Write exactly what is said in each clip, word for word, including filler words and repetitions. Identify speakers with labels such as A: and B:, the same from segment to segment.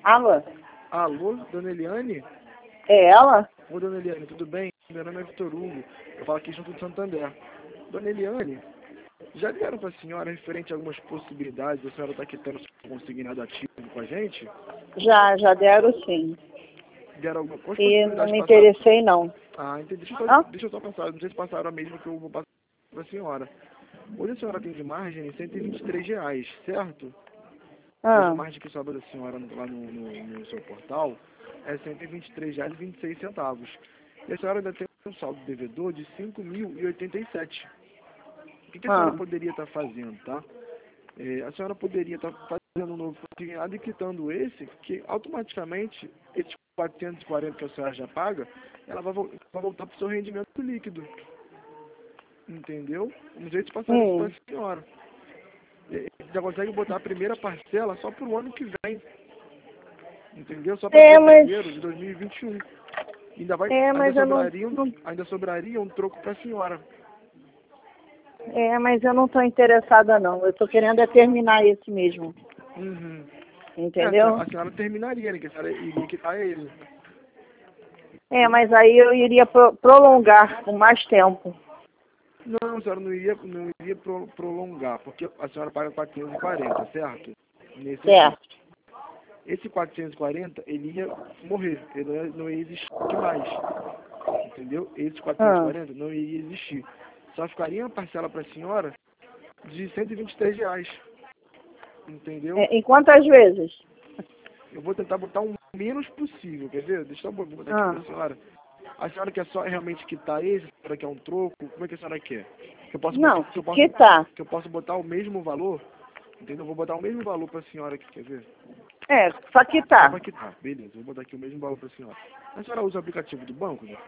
A: Alô?
B: Alô, dona Eliane?
A: É ela?
B: Ô, dona Eliane, tudo bem? Meu nome é Vitor Hugo. Eu falo aqui junto do Santander. Dona Eliane, já deram para a senhora referente a algumas possibilidades da senhora estar quitando o consignado ativo com a gente?
A: Já, já deram sim.
B: Deram algumas
A: E
B: possibilidades
A: não me
B: passadas?
A: interessei não.
B: Ah, entendi. Deixa eu, só,
A: Ah?
B: deixa eu só passar. Não sei se passaram a mesma que eu vou passar para a senhora. Hoje a senhora tem de margem cento e vinte e três reais, certo? Hoje a
A: Ah,
B: margem que sobra da senhora lá no, no, no seu portal é cento e vinte e três reais e vinte e seis centavos. E a senhora ainda tem um saldo devedor de cinco mil e oitenta e sete. O que, que a senhora
A: ah.
B: poderia estar fazendo, tá? É, a senhora poderia estar fazendo um novo consignado e quitando esse, que automaticamente, esses quatrocentos e quarenta que a senhora já paga, ela vai, vol- vai voltar para o seu rendimento líquido. Entendeu? Vamos ver se passar isso para
A: Hum.
B: a senhora. É, já consegue botar a primeira parcela só para o ano que vem. Entendeu? Só para
A: É, mas...
B: fevereiro de dois mil e vinte e um. Ainda, vai,
A: É,
B: ainda,
A: mas eu não...
B: sobraria, um-
A: não-
B: ainda sobraria um troco para a senhora.
A: É, mas eu não estou interessada não. Eu estou querendo é terminar esse mesmo.
B: Uhum. É, a senhora,
A: Entendeu?
B: a senhora terminaria, né? Que a senhora iria quitar ele.
A: É, mas aí eu iria pro- prolongar por mais tempo.
B: Não, a senhora não iria, não iria pro- prolongar, porque a senhora paga quatrocentos e quarenta, certo? Nesse aqui.
A: Certo.
B: Esse quatrocentos e quarenta, ele ia morrer, ele não ia, não ia existir mais. Entendeu? Esse quatrocentos e
A: Ah.
B: quarenta não iria existir. Só ficaria uma parcela para a senhora de cento e vinte e três reais. Entendeu?
A: É, em quantas vezes?
B: Eu vou tentar botar o menos possível, quer ver? Deixa eu botar aqui
A: Ah.
B: para a senhora. A senhora quer só realmente quitar esse? A senhora quer um troco? Como é que a senhora quer? Que eu posso botar,
A: Não,
B: que eu posso,
A: que tá.
B: que eu posso botar o mesmo valor? Entendeu? Eu vou botar o mesmo valor para a senhora aqui, quer ver?
A: É, só que
B: Só
A: tá.
B: para quitar, beleza. Vou botar aqui o mesmo valor para a senhora. A senhora usa o aplicativo do banco, né?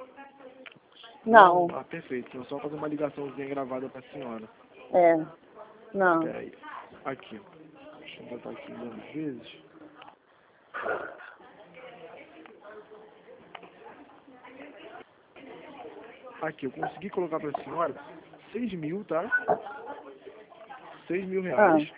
A: Não.
B: Ah, perfeito. Então, só fazer uma ligaçãozinha gravada para a senhora.
A: É. Não.
B: Espera aí. Aqui. Deixa eu botar aqui duas vezes. Aqui, eu consegui colocar para a senhora seis mil, tá? seis mil
A: Ah.
B: reais.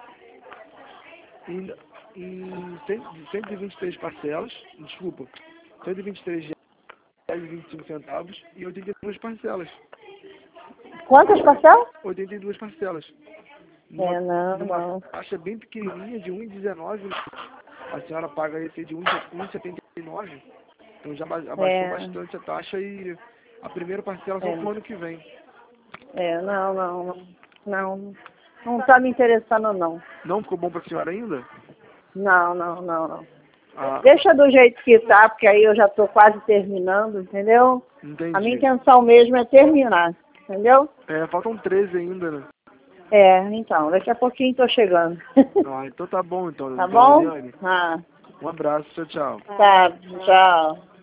B: Em, em cento e vinte e três parcelas. Desculpa. cento e vinte e três reais e vinte e cinco centavos e oitenta e duas parcelas.
A: Quantas parcelas?
B: oitenta e duas parcelas. Numa,
A: É, não,
B: numa
A: não.
B: taxa bem pequenininha de um vírgula dezenove. A senhora paga esse de um vírgula setenta e nove. Então já ba- abaixou
A: É,
B: bastante a taxa e a primeira parcela só
A: é,
B: pro ano que vem.
A: é, não, não, não, não, não tá me interessando não.
B: Não ficou bom pra senhora ainda?
A: Não, não, não, não.
B: Ah,
A: Deixa do jeito que tá, porque aí eu já tô quase terminando, entendeu? A minha
B: entendi.
A: intenção mesmo é terminar, entendeu?
B: É, faltam treze ainda, né?
A: É, então, daqui a pouquinho tô chegando.
B: Ah, então tá bom então,
A: Tá
B: dona
A: bom?
B: Eliane.
A: Ah,
B: Um abraço, tchau, tchau.
A: tá, tchau.